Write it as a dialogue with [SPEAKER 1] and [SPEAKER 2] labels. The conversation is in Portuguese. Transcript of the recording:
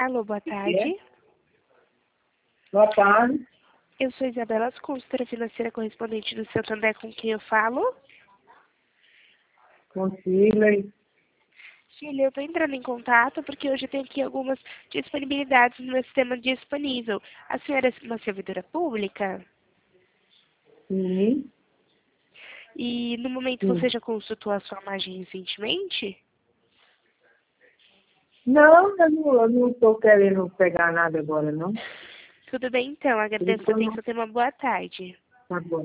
[SPEAKER 1] Alô, boa tarde.
[SPEAKER 2] Boa tarde.
[SPEAKER 1] Eu sou Isabela, consultora financeira correspondente do Santander, com quem eu falo.
[SPEAKER 2] Consigo.
[SPEAKER 1] Filha, eu estou entrando em contato porque hoje eu tenho aqui algumas disponibilidades no meu sistema disponível. A senhora é uma servidora pública?
[SPEAKER 2] Sim.
[SPEAKER 1] E no momento
[SPEAKER 2] Sim.
[SPEAKER 1] você já consultou a sua margem recentemente?
[SPEAKER 2] Não, eu não estou querendo pegar nada agora, não.
[SPEAKER 1] Tudo bem então,
[SPEAKER 2] Por isso
[SPEAKER 1] agradeço
[SPEAKER 2] que
[SPEAKER 1] a
[SPEAKER 2] eu não...
[SPEAKER 1] atenção, tenha uma boa tarde.
[SPEAKER 2] Tá bom.